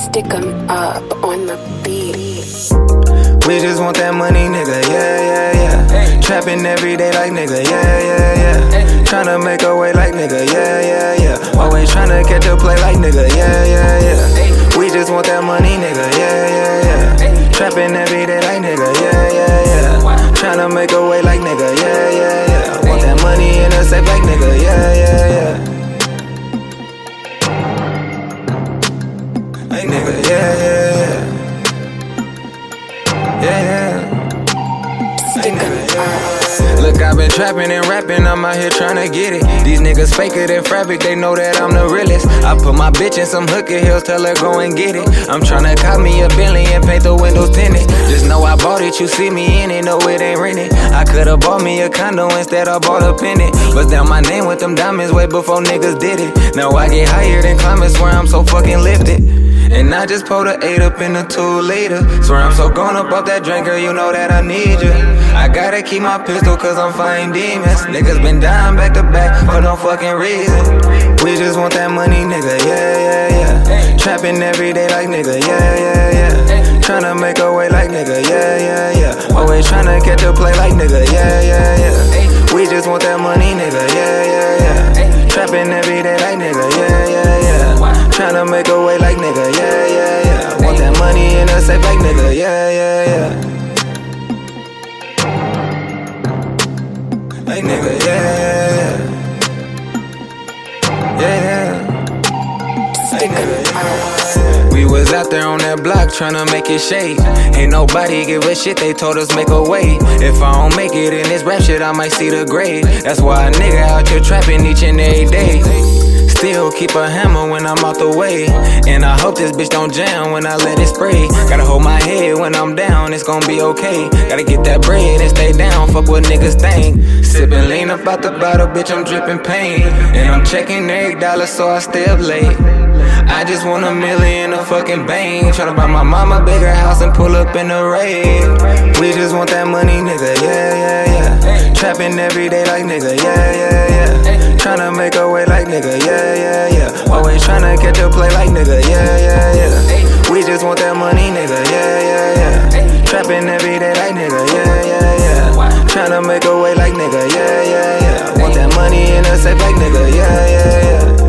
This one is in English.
Stick 'em up on the beat. We just want that money, nigga, yeah. Trapping every day like nigga, yeah. Tryna make a way like nigga, yeah. Always tryna catch a play like nigga, yeah. We just want that money, nigga, yeah. Trapping every day like nigga, yeah. Tryna make a way like nigga, yeah. Want that money in a safe like nigga, yeah. Like nigga, yeah. Stick 'em up. Look, I've been trapping and rapping, I'm out here tryna get it. These niggas faker than Fabric, they know that I'm the realest. I put my bitch in some hooker hills, tell her go and get it. I'm tryna cop me a Bentley and paint the windows tinted. Just know I bought it, you see me in it, no it ain't rented. I could've bought me a condo, instead I bought a pendant. Bust down my name with them diamonds way before niggas did it. Now I get higher than climbing, swear I'm so fucking lifted. And I just pulled a 8 up in a 2 liter. Swear I'm so gone up off that drink, girl, you know that I need you. I gotta keep my pistol cause I'm fighting demons. Niggas been dying back to back for no fucking reason. We just want that money, nigga, yeah. Trapping every day like nigga, yeah. Tryna make a way like nigga, yeah. Always tryna catch a play like nigga, yeah. We just want that money, nigga, yeah. Trapping every day like nigga, yeah. Tryna make a way like nigga, yeah. Want that money in a safe like nigga, yeah. Like nigga, yeah. Stick 'em up. We was out there on that block tryna make it shake. Ain't nobody give a shit, they told us make a way. If I don't make it in this rap shit, I might see the grade. That's why a nigga out here trapping each and every day. Still keep a hammer when I'm out the way. And I hope this bitch don't jam when I let it spray. Gotta hold my head when I'm down, it's gon' be okay. Gotta get that bread and stay down, fuck what niggas think. Sippin' lean up out the bottle, bitch, I'm drippin' pain. And I'm checking every dollar so I stay up late. I just want $1 million in a fucking bank. Tryna buy my mama a bigger house and pull up in the raid. We just want that money, nigga, yeah. Trapping every day like nigga, yeah. Tryna make a way like nigga, yeah. Always tryna catch a play like nigga, yeah. We just want that money, nigga, yeah. Trapping every day like nigga, yeah. Tryna make a way like nigga, yeah. Want that money in a safe like nigga, yeah.